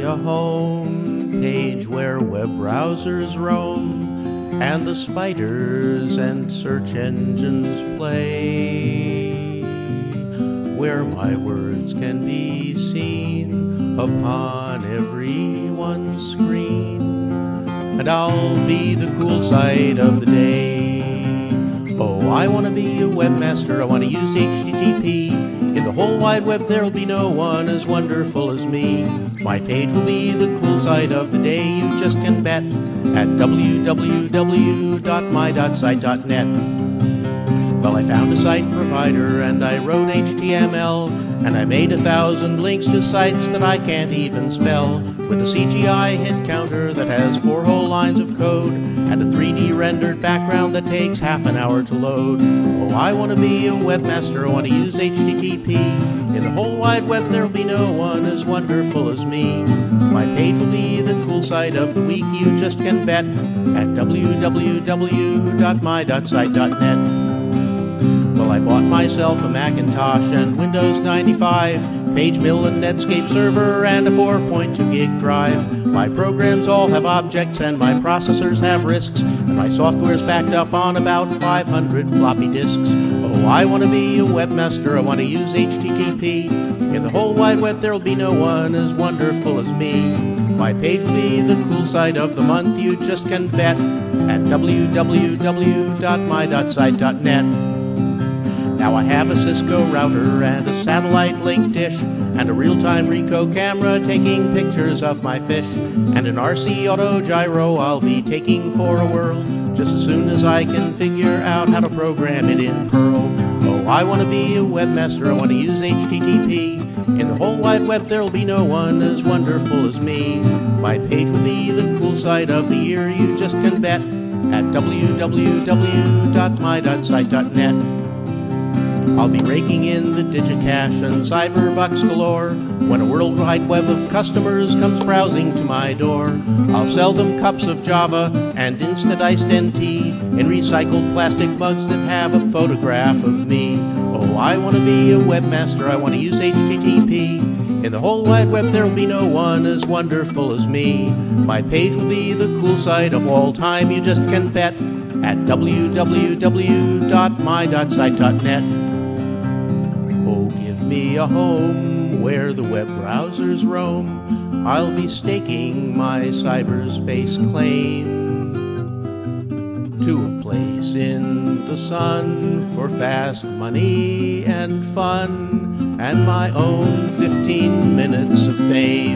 a home page where web browsers roam and the spiders and search engines play, where my words can be seen upon everyone's screen, and I'll be the cool site of the day. Oh, I want to be a webmaster, I want to use HTTP. In the whole wide web there'll be no one as wonderful as me. My page will be the cool site of the day, you just can bet, at www.my.site.net. Well, I found a site provider and I wrote HTML, and I made 1,000 links to sites that I can't even spell, with a CGI hit counter that has 4 whole lines of code and a 3D rendered background that takes half an hour to load. Oh, I want to be a webmaster, I want to use HTTP. In the whole wide web there'll be no one as wonderful as me. My page will be the cool site of the week, you just can bet, at www.my.site.net. Well, I bought myself a Macintosh and Windows 95, PageMill and Netscape server, and a 4.2 gig drive. My programs all have objects and my processors have risks, and my software's backed up on about 500 floppy disks. Oh, I want to be a webmaster, I want to use HTTP. In the whole wide web there'll be no one as wonderful as me. My page will be the cool site of the month, you just can bet, at www.my.site.net. Now I have a Cisco router and a satellite link dish, and a real-time Ricoh camera taking pictures of my fish, and an RC auto gyro I'll be taking for a whirl, just as soon as I can figure out how to program it in Perl. Oh, I want to be a webmaster, I want to use HTTP. In the whole wide web there'll be no one as wonderful as me. My page will be the cool site of the year, you just can bet, at www.my.site.net. I'll be raking in the Digicash and cyberbucks galore when a world wide web of customers comes browsing to my door. I'll sell them cups of Java and instant iced NT in recycled plastic mugs that have a photograph of me. Oh, I want to be a webmaster, I want to use HTTP. In the whole wide web there'll be no one as wonderful as me. My page will be the cool site of all time, you just can bet, at www.my.site.net. Oh, give me a home where the web browsers roam, I'll be staking my cyberspace claim to a place in the sun for fast money and fun, and my own 15 minutes of fame.